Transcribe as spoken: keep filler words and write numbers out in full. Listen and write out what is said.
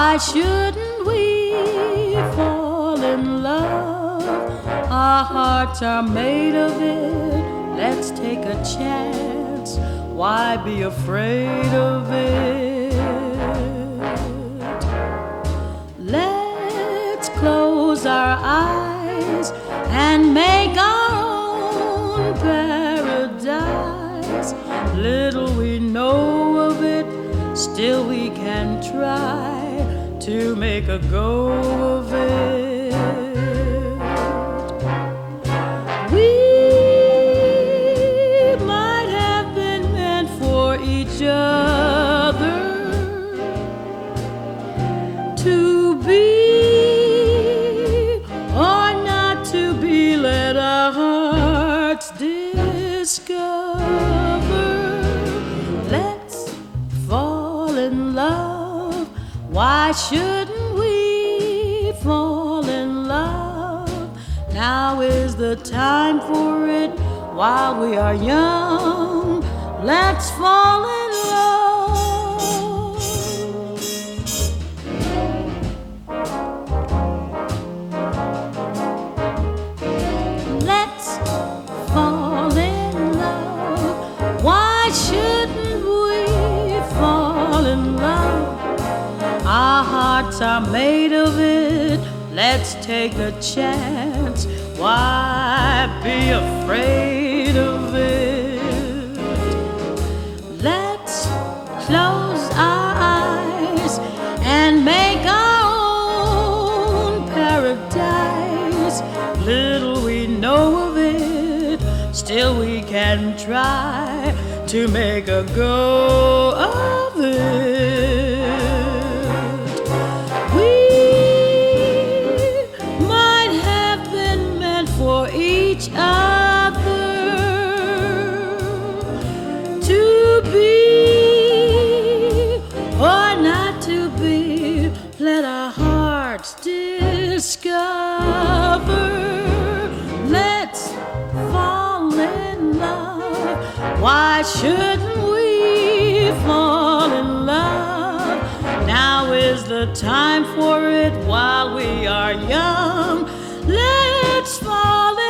Why shouldn't we fall in love? Our hearts are made of it. Let's take a chance. Why be afraid of it? Let's close our eyes and make our own paradise. Little we know of it, still we can try to make a go of it. We might have been meant for each other, to be or not to be, let our hearts discover. Let's fall in love. Why shouldn't we fall in love? Now is the time for it while we are young. Let's fall in love. Let's fall in love. Why shouldn't we fall in love? Our hearts are made of it. Let's take a chance. Why be afraid of it? Let's close our eyes and make our own paradise. Little we know of it, still we can try to make a go of it. For each other, to be or not to be, let our hearts discover. Let's fall in love. Why shouldn't we fall in love? Now is the time for it while we are young. Let's fall in love.